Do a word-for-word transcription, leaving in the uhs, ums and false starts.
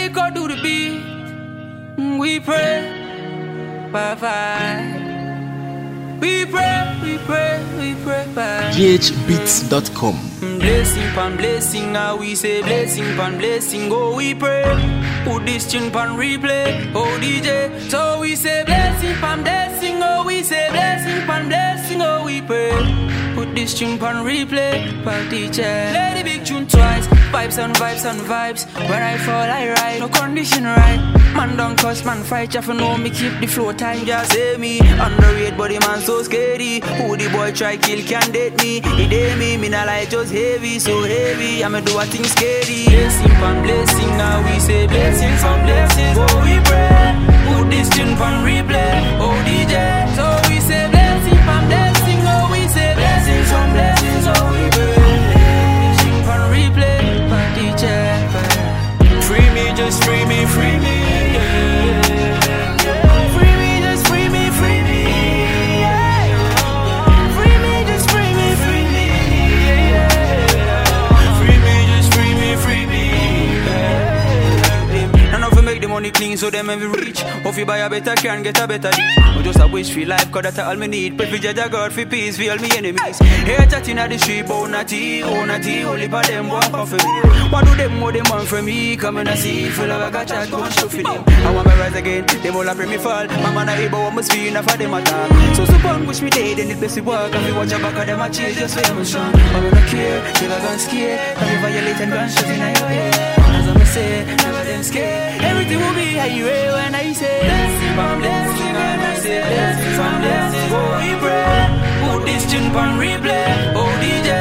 Lyrical do the beat. We pray, bye bye. We pray, we pray, we pray, bye. g h beats dot com. Blessing pan blessing, now we say blessing pan blessing. Oh, we pray. Put this tune pan replay. Oh, D J. So we say blessing pan blessing. Oh, we say blessing pan blessing. Oh, we pray. Put this tune pan replay. Pan D J. Play the big tune twice. Vibes and vibes and vibes. When I fall, I ride. No condition right. Man don't cuss, man fight. You have to know me keep the flow time. Just say me. Underrated body man so scary. Who the boy try kill can date me. He dare me. Me not like just heavy, so heavy. I'ma do a thing scary. Blessing pan blessing. Now we say blessing from blessings. Oh, we pray. Put this tune pan replay. Oh, D J. So we say blessing pan blessing. Oh, we say blessings from blessings. Oh, we pray. Blessing pan replay. Pan D J. Free me, just free me, free me. Money clean so them every reach. Hope you buy a better car and get a better deal. No just a wish for life, cause that's all me need. Pray for judge a God for peace, for all me enemies. Here chatting at the street, but not tea, oh not tea. Only for them walk off for me. What do them more them want from me? Come and see, feel like I got chat, go and show for them. I want me rise again, them all a pray me fall. My man a able, what must be enough for them attack. So suppose wish me dead, then it best to work. And we watch a back of them a chase, just for them strong. I don't care, never gonna scare. Have you violate and gunshot in your head? As I say, never them scared. Everything will be how you wear when I say blessing from blessing, and I say blessing from blessing. Oh, we pray. Put this tune on replay. Oh, D J.